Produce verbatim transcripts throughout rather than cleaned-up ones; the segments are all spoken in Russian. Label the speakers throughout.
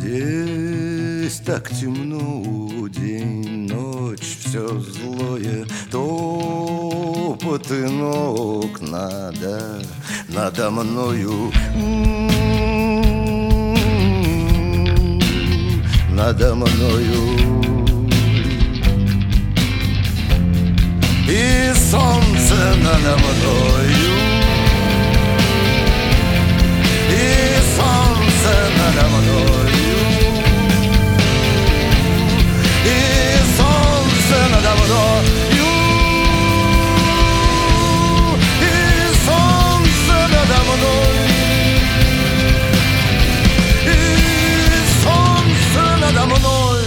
Speaker 1: Здесь так темно, день, ночь, все злое, топоты ног надо надо мною, надо мною. И солнце надо мною, и солнце надо мною, и солнце надо мною, и солнце надо мной, и солнце надо мной.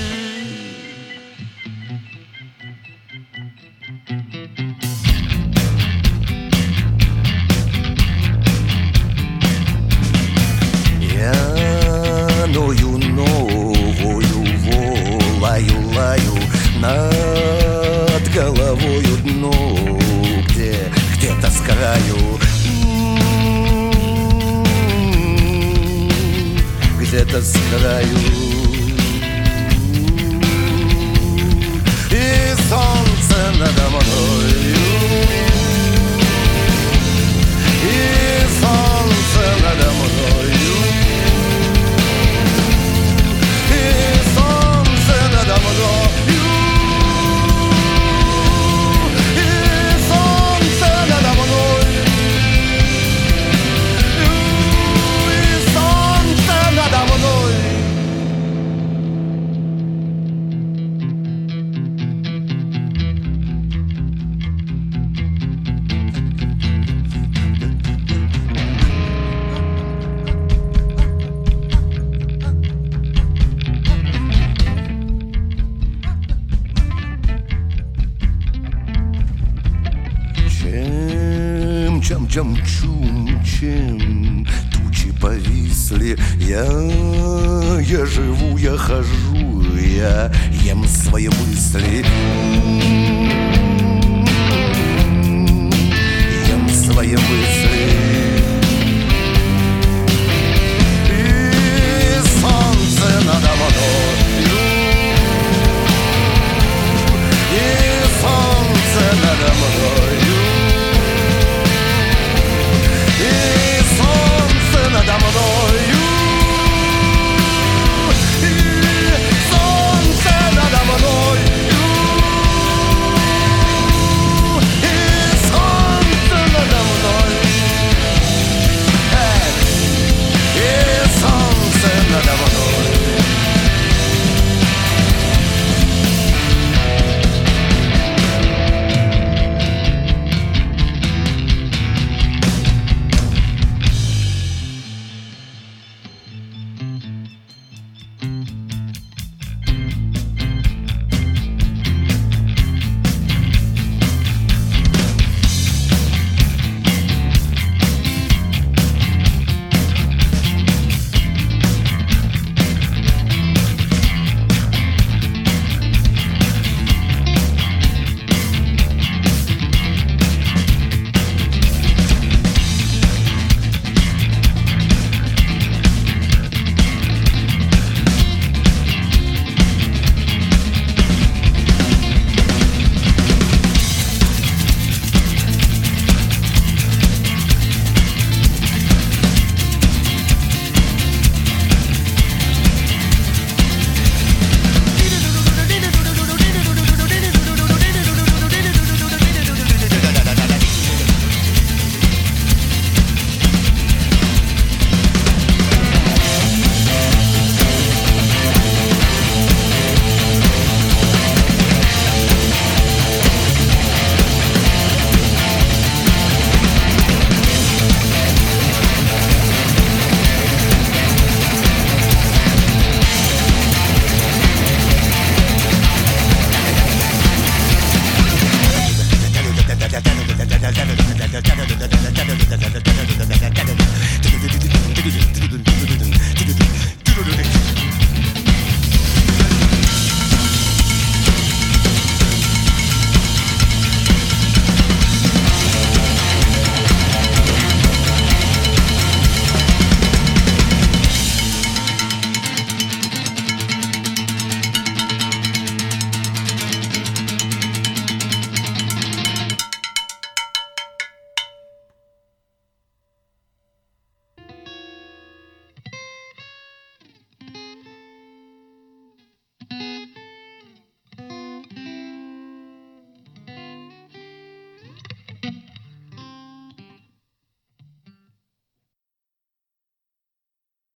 Speaker 1: Я ною новую волаю, лаю над головою дно, где, где-то с краю, где-то с краю. И солнце надо мною, и солнце надо мною, и солнце надо мною, и солнце надо мной, и солнце надо мной. Чем-чем-чум-чем, тучи повисли, я, я живу, я хожу, я ем свои мысли, ем свои мысли.